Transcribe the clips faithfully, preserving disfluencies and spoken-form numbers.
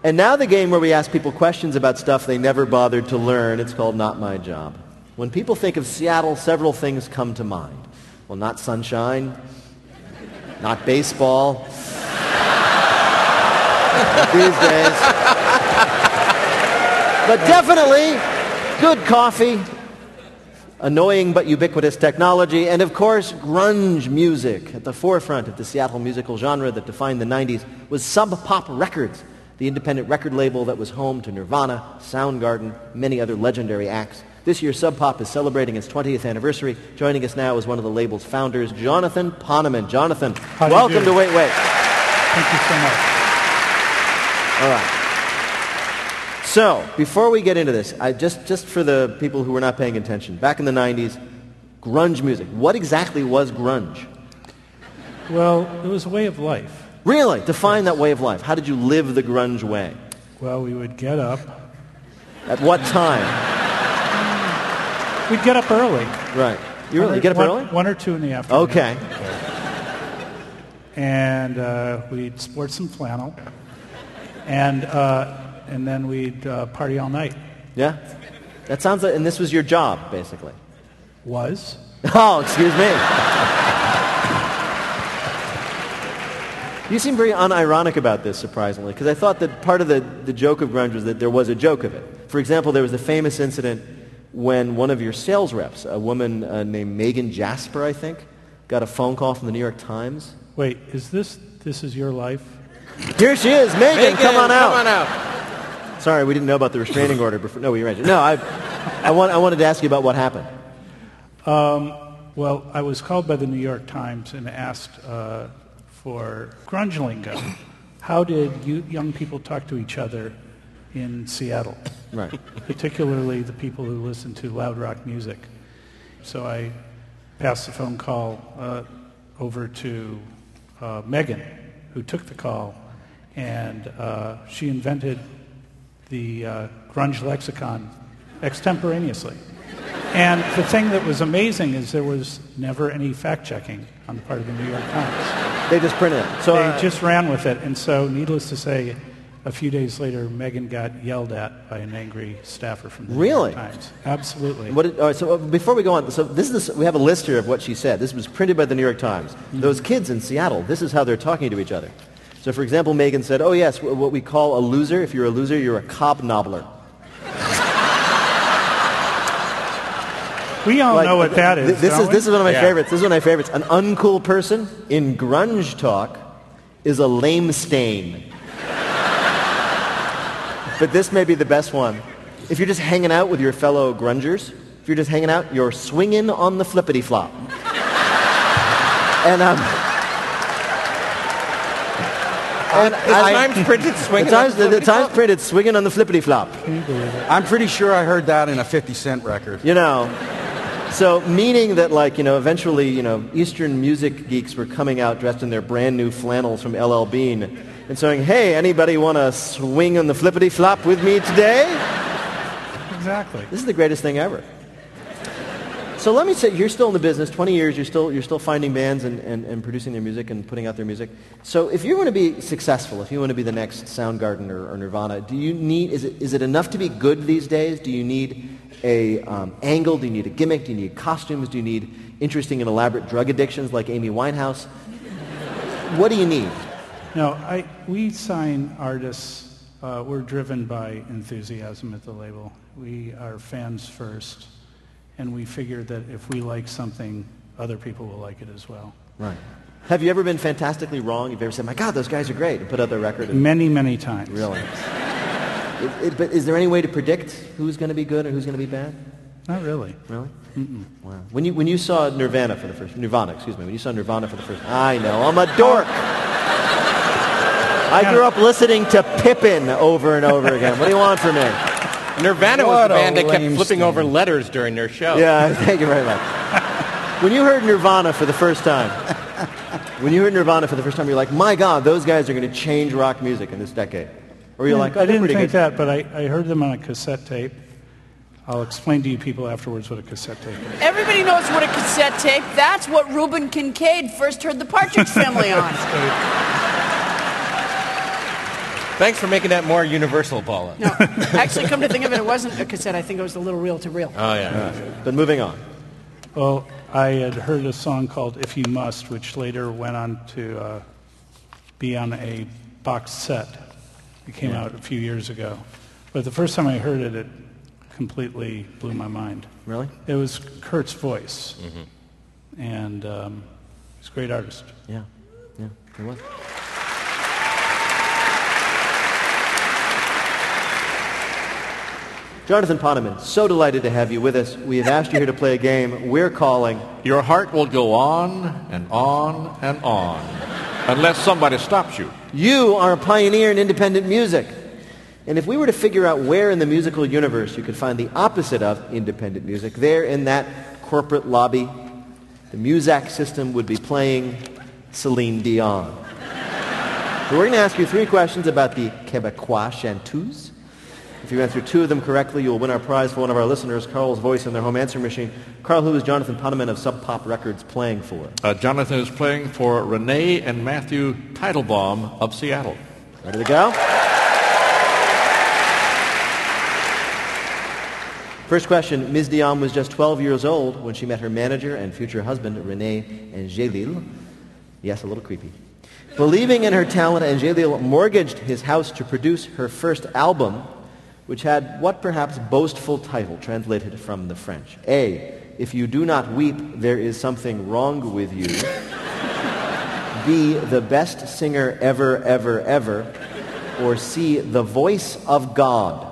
And now the game where we ask people questions about stuff they never bothered to learn. It's called Not My Job. When people think of Seattle, several things come to mind. Well, not sunshine, not baseball, these days, but definitely good coffee, annoying but ubiquitous technology, and of course, grunge music. At the forefront of the Seattle musical genre that defined the nineties was Sub Pop Records, the independent record label that was home to Nirvana, Soundgarden, many other legendary acts. This year, Sub Pop is celebrating its twentieth anniversary. Joining us now is one of the label's founders, Jonathan Poneman. Jonathan, How welcome to Wait Wait. Thank you so much. All right. So, before we get into this, I just, just for the people who were not paying attention, back in the nineties, grunge music. What exactly was grunge? Well, it was a way of life. Really? Define that way of life. How did you live the grunge way? Well, we would get up. At what time? We'd get up early. Right. You really One or- get up one, early? One or two in the afternoon. Okay. And uh, we'd sport some flannel. And uh, and then we'd uh, party all night. Yeah? That sounds like, and this was your job, basically. Was. Oh, excuse me. You seem very unironic about this, surprisingly, because I thought that part of the, the joke of grunge was that there was a joke of it. For example, there was a famous incident when one of your sales reps, a woman uh, named Megan Jasper, I think, got a phone call from the New York Times. Wait, is this this is your life? Here she is. Megan, Megan, come on out. Come on out. Sorry, we didn't know about the restraining order before. No, we arranged it. No, I, I, want, I wanted to ask you about what happened. Um, well, I was called by the New York Times and asked uh, for grunge lingo. How did you young people talk to each other in Seattle? Right. Particularly the people who listen to loud rock music. So I passed the phone call uh, over to uh, Megan, who took the call, and uh, she invented the uh, grunge lexicon extemporaneously. And the thing that was amazing is there was never any fact-checking on the part of the New York Times. They just printed it. So They uh, just ran with it, and so needless to say, a few days later, Megan got yelled at by an angry staffer from the Really? New York Times. Absolutely. What did, all right, so uh, before we go on, so this is we have a list here of what she said. This was printed by the New York Times. Mm-hmm. Those kids in Seattle, this is how they're talking to each other. So, for example, Megan said, "Oh yes, w- what we call a loser. If you're a loser, you're a cobnobbler." We all Like, know what that is. th- This don't is we? this is one of my Yeah. favorites. This is one of my favorites. An uncool person in grunge talk is a lame stain. But this may be the best one. If you're just hanging out with your fellow grungers, if you're just hanging out, you're swinging on the flippity flop. and um. And The I- Times printed the swinging. Times, on the, the flippity Times flop? printed swinging on the flippity flop. I'm pretty sure I heard that in a fifty cent record. You know, so meaning that, like, you know, eventually, you know, Eastern music geeks were coming out dressed in their brand new flannels from L L Bean and saying, "Hey, anybody want to swing on the flippity flop with me today?" Exactly. This is the greatest thing ever. So let me say, you're still in the business, twenty years, you're still, you're still finding bands and, and, and producing their music and putting out their music. So if you want to be successful, if you want to be the next Soundgarden or, or Nirvana, do you need, is it, is it enough to be good these days? Do you need a um, angle? Do you need a gimmick? Do you need costumes? Do you need interesting and elaborate drug addictions like Amy Winehouse? What do you need? No, I, we sign artists. Uh, we're driven by enthusiasm at the label. We are fans first. And we figure that if we like something, other people will like it as well. Right. Have you ever been fantastically wrong? You've ever said, "My God, those guys are great," and put out their record? And Many, many times. really? it, it, but is there any way to predict who's going to be good and who's going to be bad? Not really. Really? Mm-mm. Wow. When you when you saw Nirvana for the first Nirvana, excuse me, when you saw Nirvana for the first, I know, I'm a dork. I grew up listening to Pippin over and over again. What do you want from me? Nirvana was What the a band that kept lame flipping stain. over letters during their show. Yeah, thank you very much. When you heard Nirvana for the first time, when you heard Nirvana for the first time, you're like, "My God, those guys are going to change rock music in this decade." Or you're like, "Oh, I they're didn't pretty think good." that, but I, I heard them on a cassette tape. I'll explain to you people afterwards what a cassette tape is. Everybody knows what a cassette tape. That's what Reuben Kincaid first heard the Partridge Family on. Thanks for making that more universal, Paula. No, actually, come to think of it, it wasn't a cassette. I think it was a little reel-to-reel. Oh, yeah. But moving on. Well, I had heard a song called If You Must, which later went on to uh, be on a box set. It came out a few years ago. But the first time I heard it, it completely blew my mind. Really? It was Kurt's voice. Mm-hmm. And um, he's a great artist. Yeah. Yeah, it was. Jonathan Poneman, so delighted to have you with us. We have asked you here to play a game we're calling Your heart will go on and on and on unless somebody stops you. You Are a Pioneer in Independent Music. And if we were to figure out where in the musical universe you could find the opposite of independent music, there in that corporate lobby, the Muzak system would be playing Celine Dion. So we're going to ask you three questions about the Québécois chanteuse. If you answer two of them correctly, you'll win our prize for one of our listeners, Carl's voice in their home answering machine. Carl, who is Jonathan Poneman of Sub Pop Records playing for? Uh, Jonathan is playing for Renee and Matthew Teitelbaum of Seattle. Ready to go? First question, Miz Dion was just twelve years old when she met her manager and future husband, René Angelil. Yes, a little creepy. Believing in her talent, Angelil mortgaged his house to produce her first album, which had what perhaps boastful title translated from the French? A, If You Do Not Weep, There Is Something Wrong With You. B, The Best Singer Ever, Ever, Ever. Or C, The Voice of God.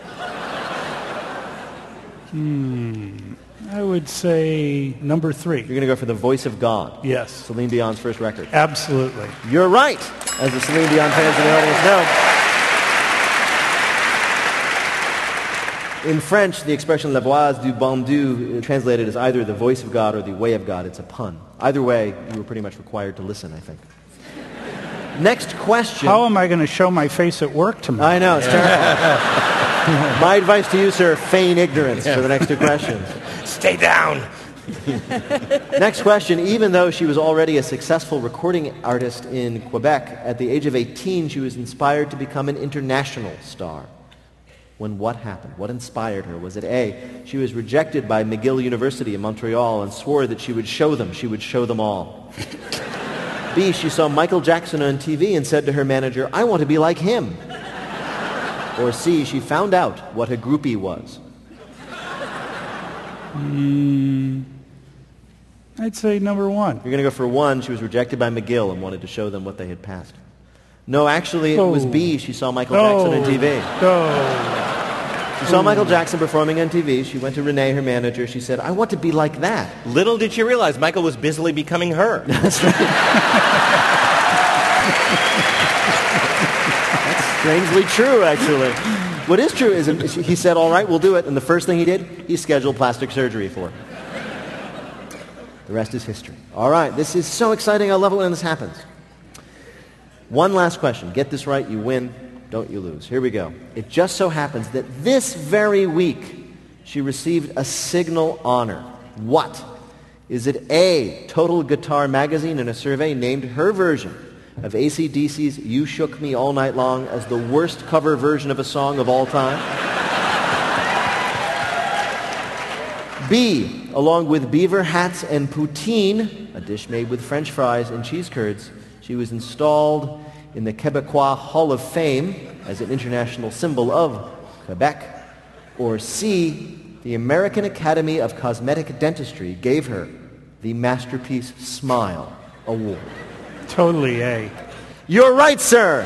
Hmm. I would say number three. You're going to go for The Voice of God. Yes. Celine Dion's first record. Absolutely. You're right, as the Celine Dion fans in the audience know. In French, the expression la voix du bon Dieu, translated as either the voice of God or the way of God. It's a pun. Either way, you were pretty much required to listen, I think. Next question. How am I going to show my face at work tomorrow? I know, it's terrible. My advice to you, sir, feign ignorance for the next two questions. Stay down. Next question. Even though she was already a successful recording artist in Quebec, at the age of eighteen, she was inspired to become an international star. When what happened? What inspired her? Was it A, she was rejected by McGill University in Montreal and swore that she would show them, she would show them all. B, she saw Michael Jackson on T V and said to her manager, I want to be like him. Or C, she found out what a groupie was. Mm, I'd say number one. You're going to go for one. She was rejected by McGill and wanted to show them what they had passed. No, actually, it oh. was B. She saw Michael oh. Jackson on T V. Oh. She saw Michael Jackson performing on T V. She went to Renee, her manager. She said, I want to be like that. Little did she realize Michael was busily becoming her. That's right. That's strangely true, actually. What is true is he said, all right, we'll do it. And the first thing he did, he scheduled plastic surgery for her. The rest is history. All right, this is so exciting. I love it when this happens. One last question. Get this right, you win. Don't you lose. Here we go. It just so happens that this very week she received a signal honor. What? Is it A, Total Guitar Magazine in a survey named her version of A C D C's You Shook Me All Night Long as the worst cover version of a song of all time? B, along with beaver hats and poutine, a dish made with French fries and cheese curds, she was installed in the Québécois Hall of Fame as an international symbol of Quebec. Or C, the American Academy of Cosmetic Dentistry gave her the Masterpiece Smile Award. Totally A. You're right, sir.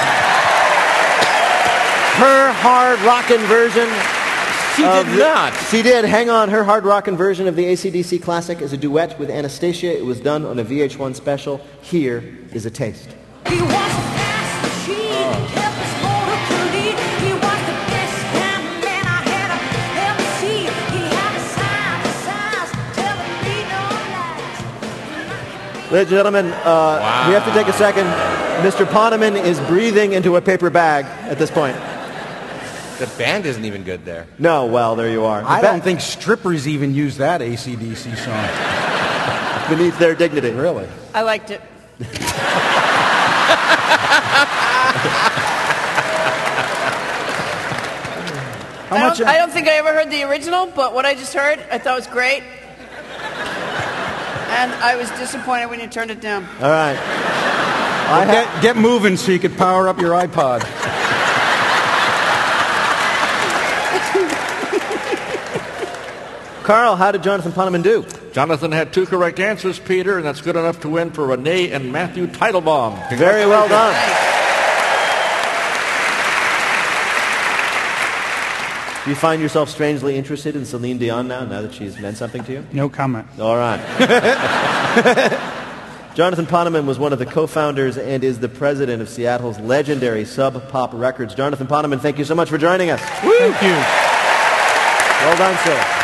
Her hard rockin' version. She did the, not. She did. Hang on. Her hard rockin' version of the A C D C classic is a duet with Anastasia. It was done on a V H one special. Here is a taste. He was a fast machine, kept his motor pretty. He was the best cameraman I had ever seen. He had a sign, signs, telling me no lies. Ladies and gentlemen, uh, wow. we have to take a second. Mister Poneman is breathing into a paper bag at this point. The band isn't even good there. No, well, there you are. The I ba- don't think strippers even use that A C D C song. beneath their dignity. Really? I liked it. How I much? don't, I don't think I ever heard the original, but what I just heard, I thought was great. And I was disappointed when you turned it down. All right. Well, get, get moving so you could power up your iPod. Carl, how did Jonathan Poneman do? Jonathan had two correct answers, Peter, and that's good enough to win for Renee and Matthew Teitelbaum. Very well done. Do you find yourself strangely interested in Celine Dion now, now that she's meant something to you? No comment. All right. Jonathan Poneman was one of the co-founders and is the president of Seattle's legendary Sub Pop Records. Jonathan Poneman, thank you so much for joining us. Thank you. Well done, sir.